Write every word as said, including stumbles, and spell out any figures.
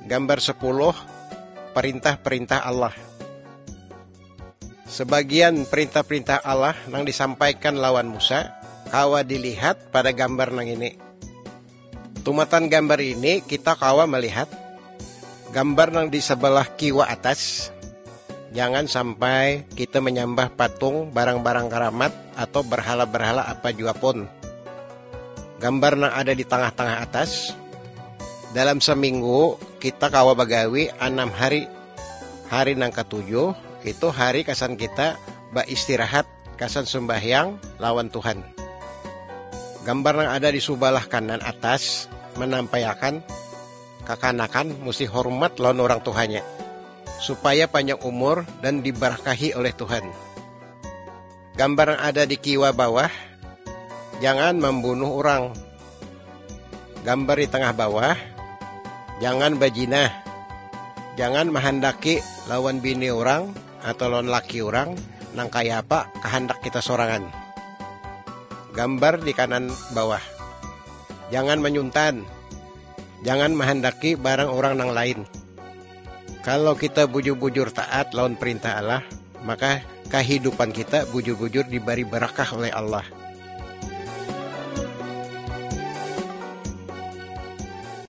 gambar sepuluh perintah-perintah Allah. Sebagian perintah-perintah Allah yang disampaikan lawan Musa, kawa dilihat pada gambar nang ini. Tumatan gambar ini kita kawa melihat gambar nang di sebelah kiwa atas. Jangan sampai kita menyembah patung, barang-barang keramat, atau berhala-berhala apa jua pun. Gambar nang ada di tengah-tengah atas. Dalam seminggu kita kawa bagawi enam hari. Hari nang ketujuh itu hari kasan kita beristirahat, kasan sembahyang lawan Tuhan. Gambar yang ada di sebelah kanan atas menampilkan kekanakan mesti hormat lawan orang tuanya, supaya panjang umur dan diberkahi oleh Tuhan. Gambar yang ada di kiwa bawah, jangan membunuh orang. Gambar di tengah bawah, jangan bajinah. Jangan menghendaki lawan bini orang atau lawan laki orang nang kaya apa kehendak kita sorangan. Gambar di kanan bawah, jangan menyuntan. Jangan menghendaki barang orang nang lain. Kalau kita bujur-bujur taat lawan perintah Allah, maka kehidupan kita bujur-bujur diberi berkah oleh Allah.